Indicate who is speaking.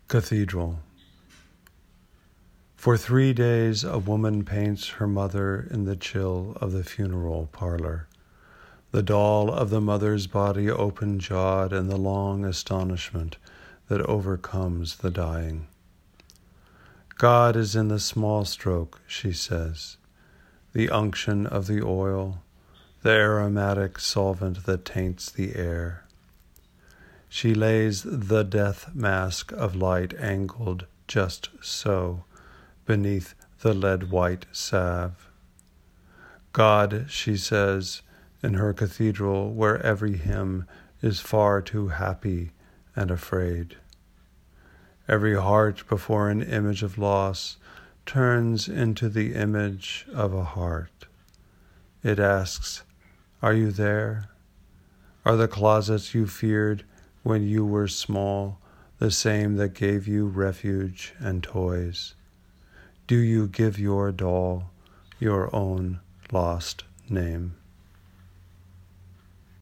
Speaker 1: Cathedral. For 3 days a woman paints her mother in the chill of the funeral parlor, the doll of the mother's body open-jawed in the long astonishment that overcomes the dying. God is in the small stroke, she says, the unction of the oil, the aromatic solvent that taints the air. She lays the death mask of light angled just so, beneath the lead-white salve. God, she says, in her cathedral where every hymn is far too happy and afraid. Every heart before an image of loss turns into the image of a heart. It asks, "Are you there? Are the closets you feared when you were small the same that gave you refuge and toys? Do you give your doll your own lost name?"